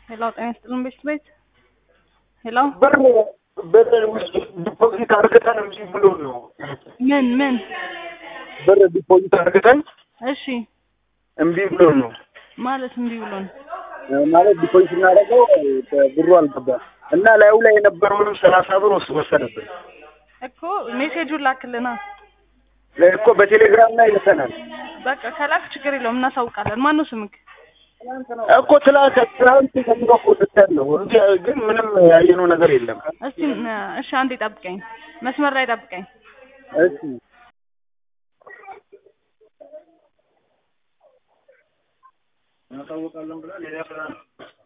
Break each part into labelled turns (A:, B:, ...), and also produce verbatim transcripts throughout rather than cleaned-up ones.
A: ሄሎ ጤና ይስጥልን ቤት ቤት ሄሎ
B: ብር ብር ውስጥ ዲፖዚት አድርገን እንጂ ብሎ ነው።
A: ምን ምን
B: ብር ዲፖዚት አድርገን
A: እሺ
B: እምቢ ብሎ ነው
A: ማለት እምቢ ብሎን
B: ማለት ዲፖዚት እናደርገው ብሩ አልገባም እና ላዩ ላይ የነበረውን ሰላሳ ብር ወሰደብን
A: እኮ ሜሴጁን ላክልና
B: እኮ በቴሌግራም ላይ ልከናል።
A: በቃ ከላክ ችግር የለውም እናሳውቃለን። ማን ነው ስምክ?
B: እኮ ትላንት ትላንት ከሚሮቁ ነው ግን ምንም ያየነው ነገር የለም።
A: እስቲ እሺ አንዴ ጠብቀኝ፣ መስመር ላይ ጠብቀኝ።
B: እሺ እናሳውቃለን ብላ ሌላ ስራ ነው።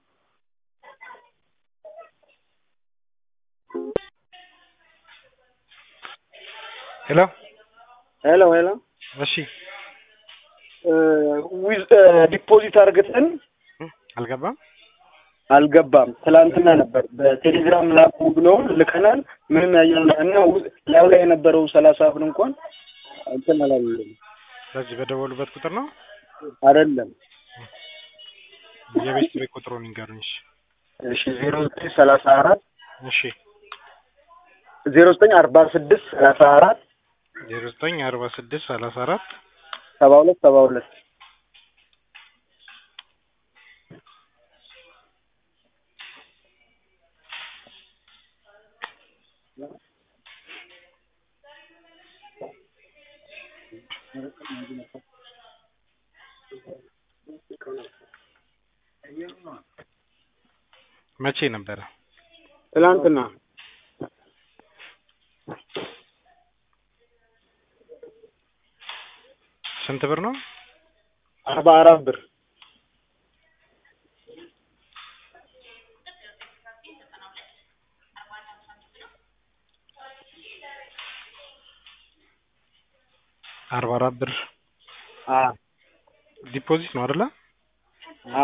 C: ሄሎ
B: ሄሎ ሄሎ
C: እሺ
B: ዊዝ ዲፖዚት አድርገን
C: አልገባም
B: አልገባም። ትላንትና ነበር በቴሌግራም ላኩ ብለውን ልከናል። ምንም ያየነው እና ላዩ ላይ የነበረው ሰላሳ ብር እንኳን እንትን አላለም።
C: ስለዚህ በደወሉበት ቁጥር ነው
B: አይደለም።
C: የቤት ቤት ቁጥሩን ይንገሩኝ።
B: እሺ ዜሮ ዘጠኝ ሰላሳ አራት
C: እሺ
B: ዜሮ ዘጠኝ አርባ ስድስት ሰላሳ አራት
C: ዜሮ ዘጠኝ አርባ ስድስት ሰላሳ አራት
B: ሰባ ሁለት ሰባ ሁለት
C: መቼ ነበረ?
B: ትላንትና
C: ስንት ብር ነው?
B: አርባ አራት ብር
C: አርባ አራት ብር
B: አ
C: ዲፖዚት ነው አይደለ?
B: አ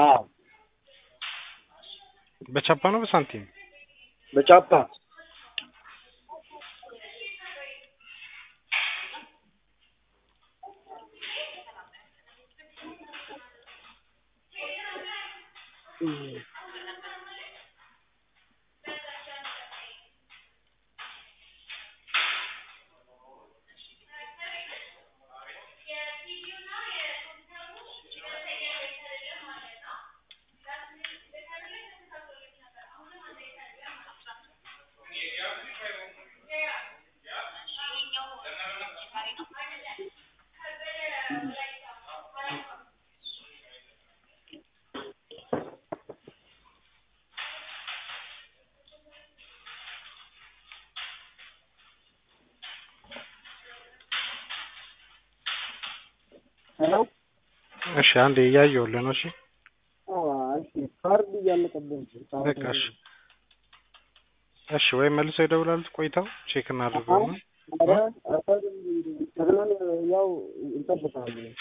C: በቻፓ ነው በሳንቲም?
B: በቻፓ ሄሎ
C: እሺ አንዴ እያየሁልህ ነው። እሺ
B: አዎ እሺ ካርድ እያለቀብኝ
C: በቃ እሺ እሺ ወይ መልሰው ይደውላሉ። ቆይተው ቼክ እናድርገው ነው።
B: ኧረ ተብለን ያው እንጠብቃለን።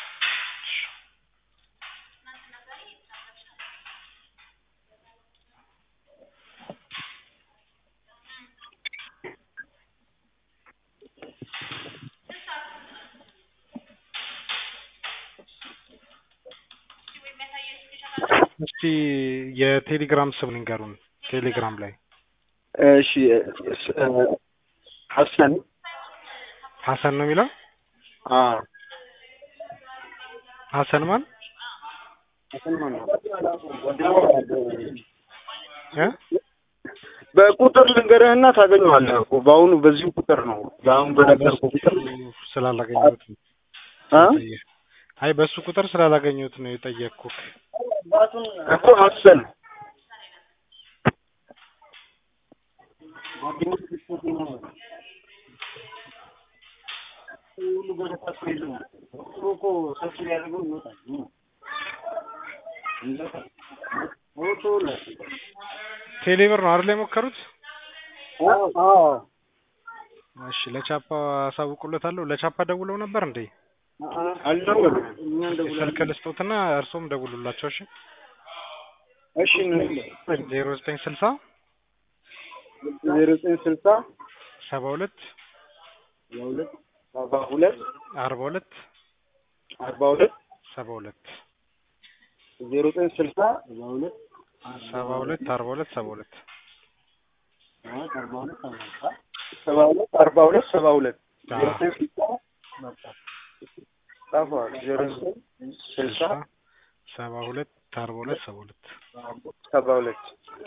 C: እስቲ የቴሌግራም ስም ንገሩን። ቴሌግራም ላይ
B: እሺ ሐሰን
C: ሐሰን ነው የሚለው?
B: አዎ
C: ሐሰን ማን
B: ሐሰን ማን ነው?
C: እ
B: በቁጥር ልንገርህና ታገኘዋለህ እኮ በአሁኑ በዚሁ ቁጥር ነው። በአሁኑ በነገርኩህ ቁጥር
C: ስላላገኘሁት
B: አ
C: አይ በሱ ቁጥር ስላላገኘሁት ነው የጠየቅኩህ
B: እኮ ሐሰን
C: ቴሌብር ነው አይደል የሞከሩት?
B: አዎ
C: እሺ ለቻፓ አሳውቁለታለሁ። ለቻፓ ደውለው ነበር እንዴ?
B: አልደወሉም። እኛ እንደውላ
C: ስልክ ልስጦትና እርሶም ደውሉላቸው። እሺ
B: እሺ
C: ዜሮ ዘጠኝ ስልሳ
B: ዜሮ ዘጠኝ ስልሳ
C: ሰባ ሁለት
B: የሁለት ሰባ ሁለት
C: አርባ ሁለት
B: አርባ ሁለት
C: ሰባ ሁለት
B: ዜሮ ዘጠኝ ስልሳ ሰባ ሁለት
C: ሰባ ሁለት አርባ ሁለት ሰባ ሁለት
B: ሰባ ሁለት አርባ ሁለት ሰባ ሁለት ስልሳ
C: ሰባ ሁለት አርባ ሁለት ሰባ ሁለት
B: ሰባ ሁለት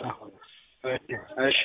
B: እሺ